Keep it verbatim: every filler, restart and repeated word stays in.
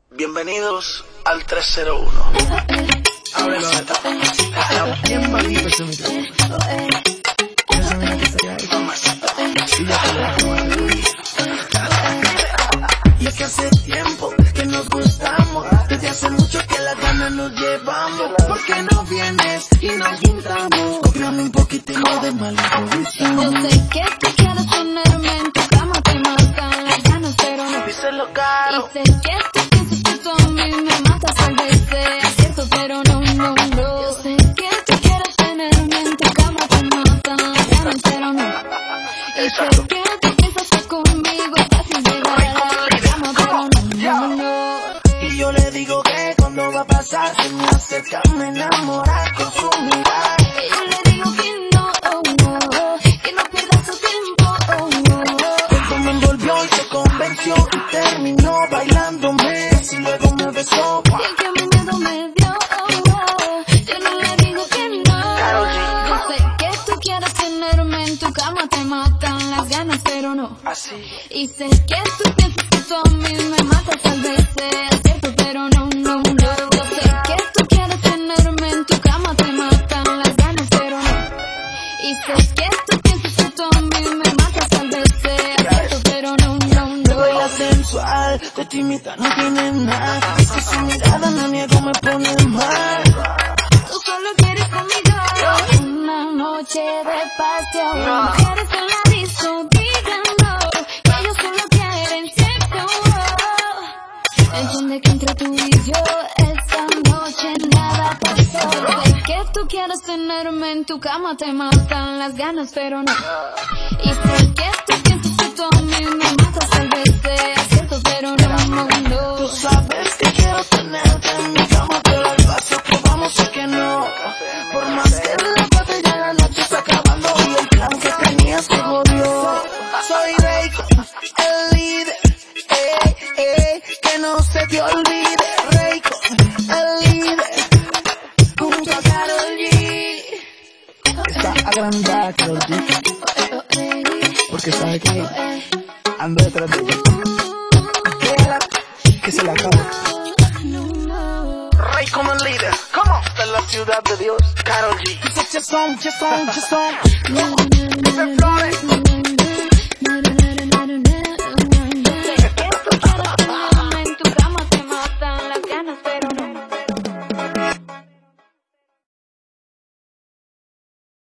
Bienvenidos al trescientos uno. Ábrelo, ábrelo. Bien bajito ese micrófono. Esa mira que estaría ahí. Y ya te lo dejamos. Y es que hace tiempo que nos gustamos. Desde hace mucho que las ganas nos llevamos. ¿Por qué no vienes y nos juntamos? Cómprame un poquitito de mal improvisado. Yo sé que tú quieres tenerme en tu cama, te matan las ganas, pero no. Díselo caro. Y sé que tú piensas que tú a mí me matas, tal vez sea cierto, pero no, no, no. Yo sé que tú quieres tenerme en tu cama, te matan las ganas, pero no. Y sé que tú piensas que conmigo es fácil llegar a la cama, pero no, no, no. Y yo le digo que cuando va a pasar se me acerca, me enamora con su mirada. Y yo le digo que no, oh, no, que no pierdas tu tiempo, oh, no. Pronto me envolvió y se convenció y terminó bailándome. Y luego me besó. Y que a mi miedo me dio, oh, oh. Yo no le digo que no. Yo sé que tú quieres tenerme en tu cama, te matan las ganas, pero no. Así. Y sé que tú piensas que tú a mí me matas, tal vez sea cierto, pero no, no, no. Yo sé que tú quieres tenerme en tu cama, te matan las ganas, pero no. Y sé que tú piensas que tú a mí me matas, tal vez sea cierto, pero no, no, Me baila no. sensual, de tímida no tiene nada. Es que su mirada no niego me pone mal. Tú solo quieres conmigo una noche de pasión. Quieres en la disco, díganlo, que ellos solo quieren sexo. Entiende que entre tú y yo esta noche nada pasó. Sé que tú quieres tenerme en tu cama, te matan las ganas, pero no. Y sé que tú piensas que tú a mí me matas, tal vez sea cierto, pero no, no, no. Tú sabes que quiero tenerte en mi cama, pero al paso que vamos sé que no. Por más que la botella la noche está acabando y el plan que tenías se jodió. Soy Raycon, el líder, eh, eh, que no se te olvide. Raycon, el líder, junto a Karol G. Está agrandada Karol G, porque sabe que ando detrás de ella. Déjala que se la acabe. Rey como el líder. ¿Cómo? De la ciudad de Dios. Karol G. It's a song, just song, just song. Ese flow